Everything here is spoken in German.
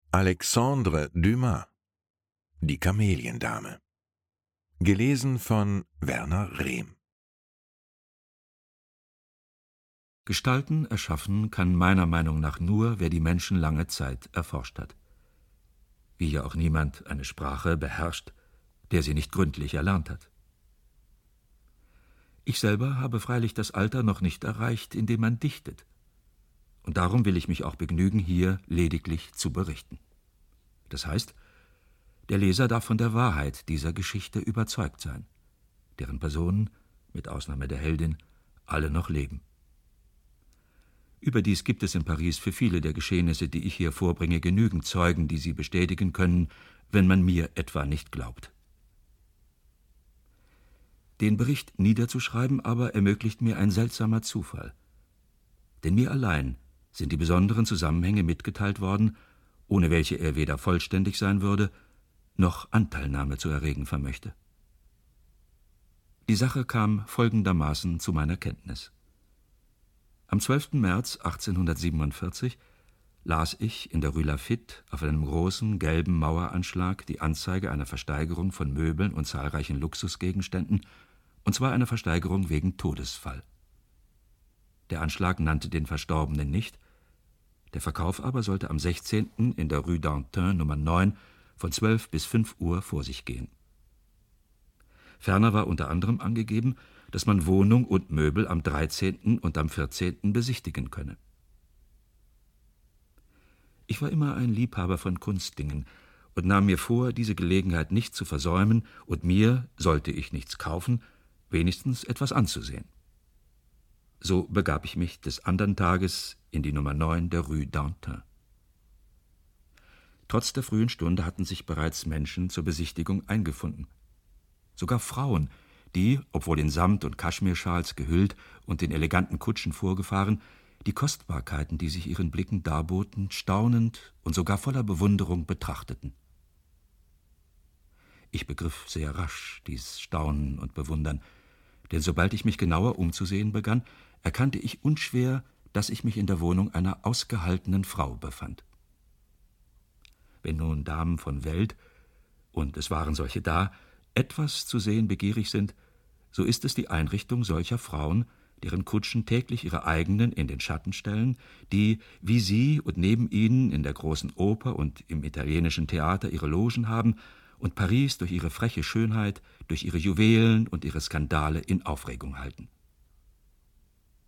Alexandre Dumas, Die Kameliendame. Gelesen von Werner Rehm. Gestalten erschaffen kann meiner Meinung nach nur, wer die Menschen lange Zeit erforscht hat. Wie ja auch niemand eine Sprache beherrscht, der sie nicht gründlich erlernt hat. Ich selber habe freilich das Alter noch nicht erreicht, in dem man dichtet. Und darum will ich mich auch begnügen, hier lediglich zu berichten. Das heißt, der Leser darf von der Wahrheit dieser Geschichte überzeugt sein, deren Personen, mit Ausnahme der Heldin, alle noch leben. Überdies gibt es in Paris für viele der Geschehnisse, die ich hier vorbringe, genügend Zeugen, die sie bestätigen können, wenn man mir etwa nicht glaubt. Den Bericht niederzuschreiben aber ermöglicht mir ein seltsamer Zufall. Denn mir allein sind die besonderen Zusammenhänge mitgeteilt worden, ohne welche er weder vollständig sein würde, noch Anteilnahme zu erregen vermöchte. Die Sache kam folgendermaßen zu meiner Kenntnis. Am 12. März 1847 las ich in der Rue Lafitte auf einem großen gelben Maueranschlag die Anzeige einer Versteigerung von Möbeln und zahlreichen Luxusgegenständen, und zwar einer Versteigerung wegen Todesfall. Der Anschlag nannte den Verstorbenen nicht, der Verkauf aber sollte am 16. in der Rue d'Antin Nummer 9 von 12 bis 5 Uhr vor sich gehen. Ferner war unter anderem angegeben, dass man Wohnung und Möbel am 13. und am 14. besichtigen könne. Ich war immer ein Liebhaber von Kunstdingen und nahm mir vor, diese Gelegenheit nicht zu versäumen und mir, sollte ich nichts kaufen, wenigstens etwas anzusehen. So begab ich mich des andern Tages in die Nummer 9 der Rue d'Antin. Trotz der frühen Stunde hatten sich bereits Menschen zur Besichtigung eingefunden. Sogar Frauen, die, obwohl in Samt- und Kaschmirschals gehüllt und in eleganten Kutschen vorgefahren, die Kostbarkeiten, die sich ihren Blicken darboten, staunend und sogar voller Bewunderung betrachteten. Ich begriff sehr rasch dies Staunen und Bewundern, denn sobald ich mich genauer umzusehen begann, erkannte ich unschwer, dass ich mich in der Wohnung einer ausgehaltenen Frau befand. Wenn nun Damen von Welt, und es waren solche da, etwas zu sehen begierig sind, so ist es die Einrichtung solcher Frauen, deren Kutschen täglich ihre eigenen in den Schatten stellen, die, wie sie und neben ihnen in der großen Oper und im italienischen Theater ihre Logen haben und Paris durch ihre freche Schönheit, durch ihre Juwelen und ihre Skandale in Aufregung halten.